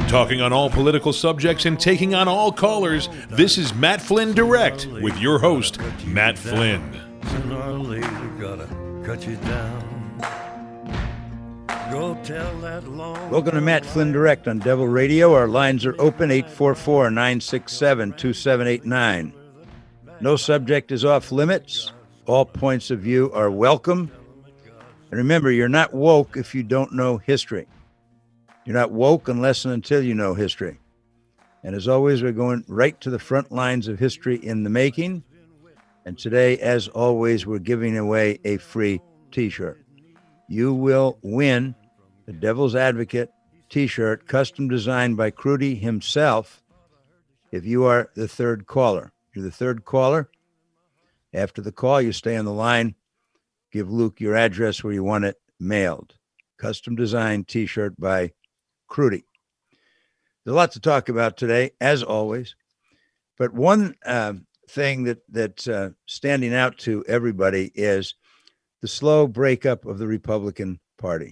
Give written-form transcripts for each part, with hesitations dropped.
Talking on all political subjects and taking on all callers, this is Matt Flynn Direct with your host, Matt Flynn. Sooner or later, gotta cut you down. Go tell that long. Welcome to Matt Flynn Direct on Devil Radio. Our lines are open, 844-967-2789. No subject is off limits. All points of view are welcome. And remember, you're not woke if you don't know history. You're not woke unless and until you know history. And as always, we're going right to the front lines of history in the making. And today, as always, we're giving away a free t-shirt. You will win the Devil's Advocate t-shirt, custom designed by Crudy himself, if you are the third caller. You're the third caller. After the call, you stay on the line. Give Luke your address where you want it mailed. Custom designed t-shirt by Crudy. There's a lot to talk about today, as always. But one thing that's standing out to everybody is the slow breakup of the Republican Party.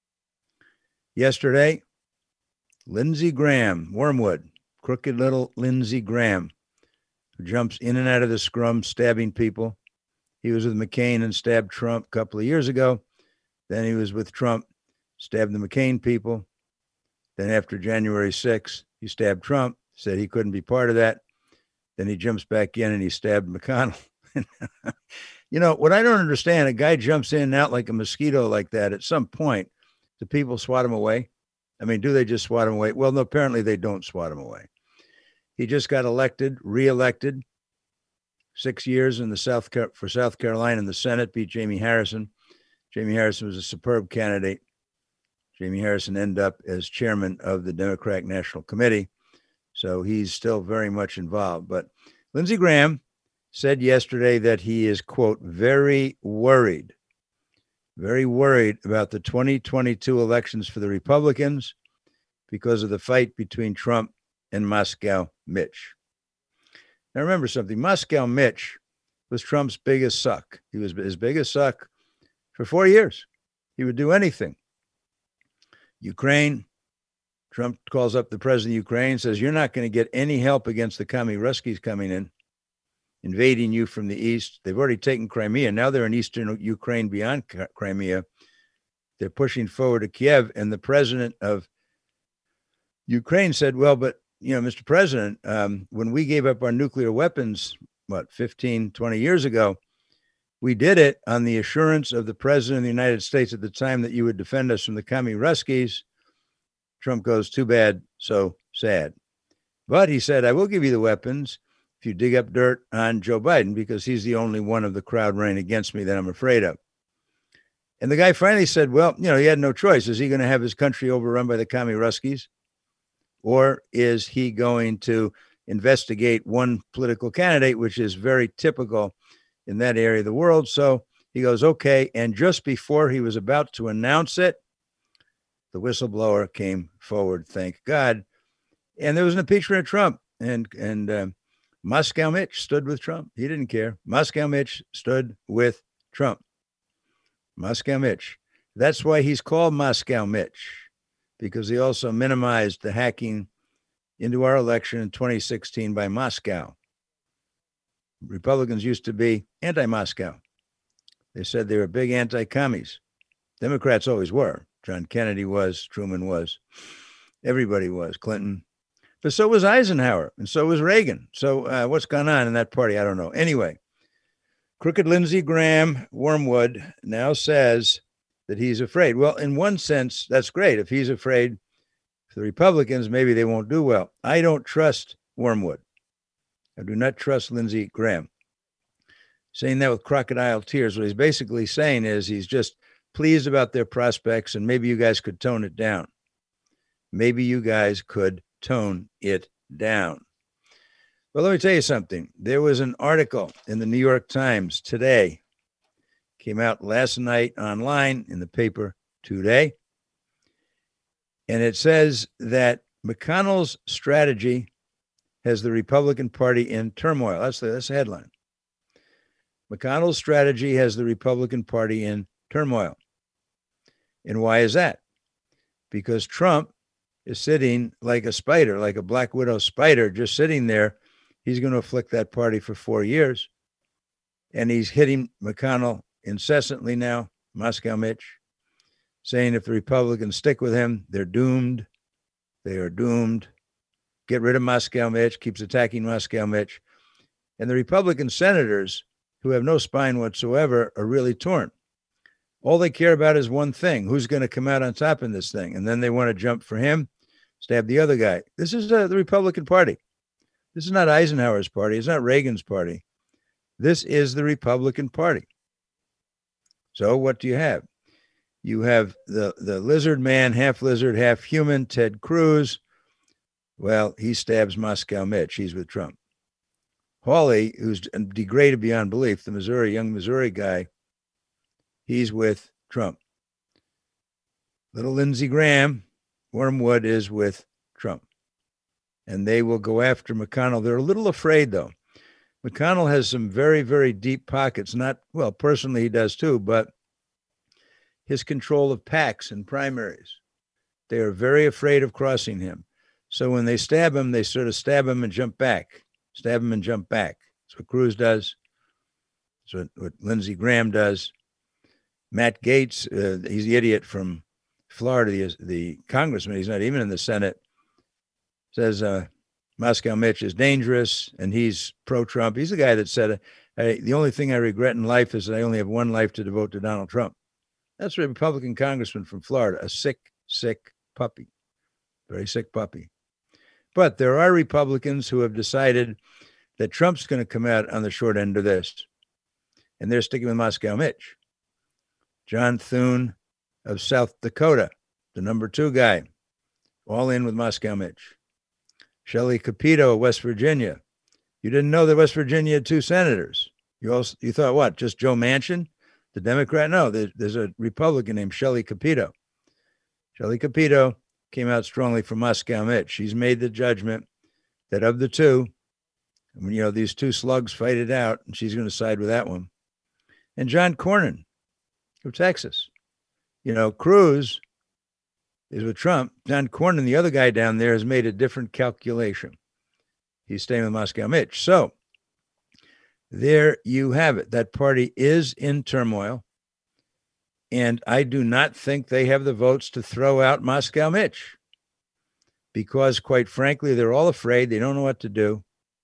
Yesterday, Lindsey Graham, Wormwood, crooked little Lindsey Graham, who jumps in and out of the scrum, stabbing people. He was with McCain and stabbed Trump a couple of years ago. Then he was with Trump, stabbed the McCain people. Then after January 6th, he stabbed Trump, said he couldn't be part of that. Then he jumps back in and he stabbed McConnell. You know, what I don't understand, a guy jumps in and out like a mosquito like that. At some point, do people swat him away? I mean, do they just swat him away? Well, no, apparently they don't swat him away. He just got reelected, 6 years in South Carolina in the Senate, beat Jamie Harrison. Jamie Harrison was a superb candidate. Jamie Harrison ended up as chairman of the Democratic National Committee. So he's still very much involved. But Lindsey Graham said yesterday that he is, quote, very worried about the 2022 elections for the Republicans because of the fight between Trump and Moscow Mitch. Now, remember something. Moscow Mitch was Trump's biggest suck. He was his biggest suck for 4 years. He would do anything. Ukraine, Trump calls up the president of Ukraine, says, you're not going to get any help against the commie Ruskies coming in, invading you from the east. They've already taken Crimea. Now they're in eastern Ukraine beyond Crimea. They're pushing forward to Kiev. And the president of Ukraine said, well, but, you know, Mr. President, when we gave up our nuclear weapons, 15, 20 years ago, we did it on the assurance of the president of the United States at the time that you would defend us from the commie Ruskies. Trump goes, too bad, so sad. But he said, I will give you the weapons if you dig up dirt on Joe Biden, because he's the only one of the crowd running against me that I'm afraid of. And the guy finally said, well, you know, he had no choice. Is he going to have his country overrun by the commie Ruskies? Or is he going to investigate one political candidate, which is very typical in that area of the world? So he goes, okay. And just before he was about to announce it, the whistleblower came forward, thank God. And there was an impeachment of Trump. And Moscow Mitch stood with Trump. He didn't care. Moscow Mitch stood with Trump. Moscow Mitch. That's why he's called Moscow Mitch, because he also minimized the hacking into our election in 2016 by Moscow. Republicans used to be anti-Moscow. They said they were big anti-commies. Democrats always were. John Kennedy was, Truman was, everybody was, Clinton. But so was Eisenhower, and so was Reagan. So what's gone on in that party? I don't know. Anyway, crooked Lindsey Graham, Wormwood, now says that he's afraid. Well, in one sense, that's great. If he's afraid for the Republicans, maybe they won't do well. I don't trust Wormwood. I do not trust Lindsey Graham. Saying that with crocodile tears, what he's basically saying is he's just pleased about their prospects, and maybe you guys could tone it down. Maybe you guys could tone it down. Well, let me tell you something. There was an article in the New York Times today, came out last night online in the paper today, and it says that McConnell's strategy has the Republican Party in turmoil. That's the headline. McConnell's strategy has the Republican Party in turmoil. And why is that? Because Trump is sitting like a spider, like a Black Widow spider, just sitting there. He's going to afflict that party for 4 years. And he's hitting McConnell incessantly now, Moscow Mitch, saying if the Republicans stick with him, they're doomed. They are doomed. Get rid of Moscow Mitch, keeps attacking Moscow Mitch. And the Republican senators, who have no spine whatsoever, are really torn. All they care about is one thing: who's going to come out on top in this thing? And then they want to jump for him, stab the other guy. This is the Republican Party. This is not Eisenhower's party. It's not Reagan's party. This is the Republican Party. So what do you have? You have the lizard man, half lizard, half human, Ted Cruz. Well, he stabs Moscow Mitch. He's with Trump. Hawley, who's degraded beyond belief, the young Missouri guy, he's with Trump. Little Lindsey Graham, Wormwood, is with Trump. And they will go after McConnell. They're a little afraid, though. McConnell has some very, very deep pockets. Well, personally, he does too, but his control of PACs and primaries. They are very afraid of crossing him. So when they stab him, they sort of stab him and jump back. Stab him and jump back. That's what Cruz does. That's what Lindsey Graham does. Matt Gaetz, he's the idiot from Florida, the congressman. He's not even in the Senate. Says Moscow Mitch is dangerous, and he's pro-Trump. He's the guy that said, the only thing I regret in life is that I only have one life to devote to Donald Trump. That's a Republican congressman from Florida, a sick, sick puppy, very sick puppy. But there are Republicans who have decided that Trump's going to come out on the short end of this, and they're sticking with Moscow Mitch. John Thune of South Dakota, the number 2 guy, all in with Moscow Mitch. Shelley Capito of West Virginia. You didn't know that West Virginia had 2 senators. You thought what? Just Joe Manchin, the Democrat? No, there's a Republican named Shelley Capito. Shelley Capito came out strongly for Moscow Mitch. She's made the judgment that of the 2, these 2 slugs fight it out, and she's going to side with that one. And John Cornyn of Texas. Cruz is with Trump. John Cornyn, the other guy down there, has made a different calculation. He's staying with Moscow Mitch. So there you have it. That party is in turmoil. And I do not think they have the votes to throw out Moscow Mitch because, quite frankly, they're all afraid. They don't know what to do.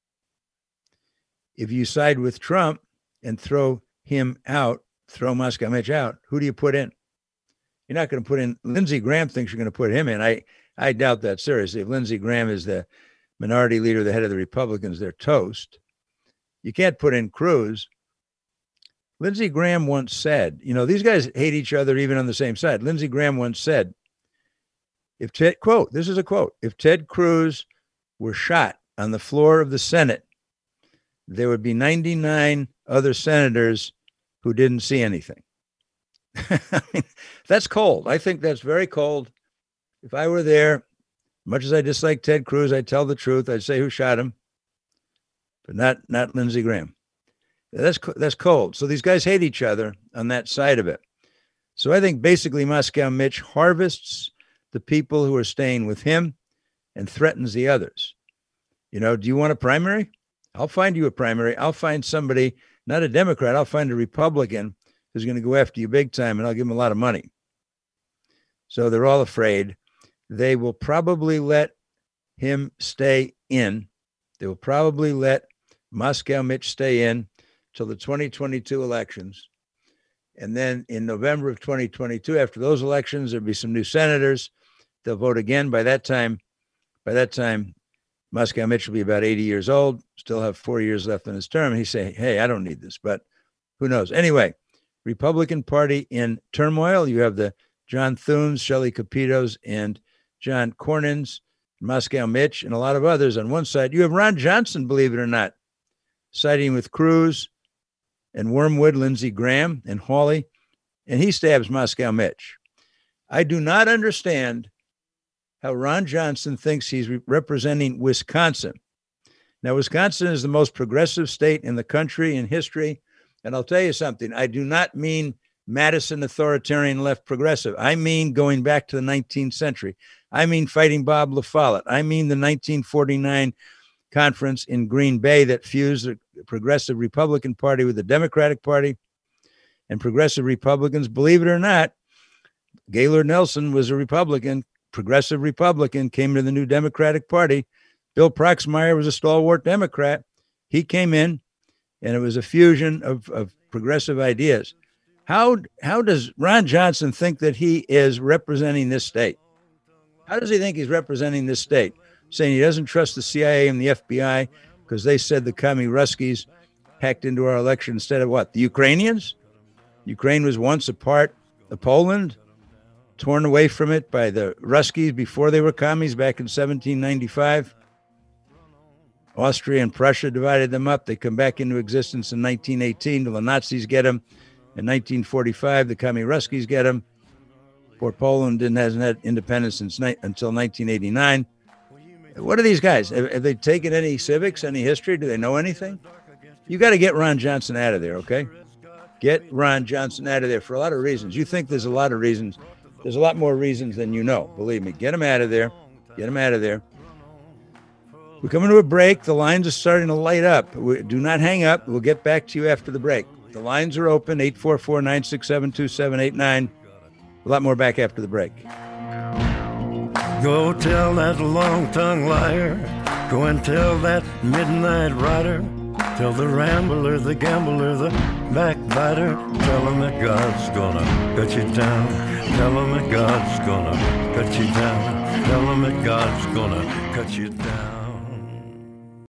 If you side with Trump and throw him out, throw Moscow Mitch out, who do you put in? You're not going to put in. Lindsey Graham thinks you're going to put him in. I doubt that seriously. If Lindsey Graham is the minority leader, the head of the Republicans, they're toast. You can't put in Cruz. Lindsey Graham once said, these guys hate each other even on the same side. Lindsey Graham once said, this is a quote, if Ted Cruz were shot on the floor of the Senate, there would be 99 other senators who didn't see anything. I mean, that's cold. I think that's very cold. If I were there, much as I dislike Ted Cruz, I'd tell the truth. I'd say who shot him, but not Lindsey Graham. That's cold. So these guys hate each other on that side of it. So I think basically Moscow Mitch harvests the people who are staying with him and threatens the others. Do you want a primary? I'll find you a primary. I'll find somebody, not a Democrat. I'll find a Republican who's going to go after you big time, and I'll give him a lot of money. So they're all afraid. They will probably let him stay in. They will probably let Moscow Mitch stay in till the 2022 elections. And then in November of 2022, after those elections, there'll be some new senators. They'll vote again. By that time, Moscow Mitch will be about 80 years old, still have 4 years left in his term. He'd say, hey, I don't need this, but who knows? Anyway, Republican Party in turmoil. You have the John Thunes, Shelley Capitos, and John Cornyn's, Moscow Mitch, and a lot of others on one side. You have Ron Johnson, believe it or not, siding with Cruz and Wormwood, Lindsey Graham, and Hawley, and he stabs Moscow Mitch. I do not understand how Ron Johnson thinks he's representing Wisconsin. Now, Wisconsin is the most progressive state in the country in history. And I'll tell you something, I do not mean Madison authoritarian left progressive. I mean going back to the 19th century. I mean fighting Bob La Follette. I mean the 1949 conference in Green Bay that fused the Progressive Republican Party with the Democratic Party. And progressive Republicans, believe it or not, Gaylord Nelson was a Republican, progressive Republican, came to the new Democratic Party. Bill Proxmire was a stalwart Democrat. He came in, and it was a fusion of progressive ideas. How does Ron Johnson think that he is representing this state? How does he think he's representing this state? Saying he doesn't trust the CIA and the FBI because they said the commie Ruskies hacked into our election instead of what? The Ukrainians? Ukraine was once a part of Poland, torn away from it by the Ruskies before they were commies back in 1795. Austria and Prussia divided them up. They come back into existence in 1918. The Nazis get them. In 1945, the commie Ruskies get them. Poor Poland hasn't had independence until 1989. What are these guys? Have they taken any civics, any history? Do they know anything? You got to get Ron Johnson out of there, okay? Get Ron Johnson out of there for a lot of reasons. You think there's a lot of reasons. There's a lot more reasons than you know. Believe me. Get him out of there. Get him out of there. We're coming to a break. The lines are starting to light up. Do not hang up. We'll get back to you after the break. The lines are open, 844-967-2789. A lot more back after the break. Go tell that long-tongued liar. Go and tell that midnight rider. Tell the rambler, the gambler, the backbiter. Tell him that God's gonna cut you down. Tell him that God's gonna cut you down. Tell him that God's gonna cut you down.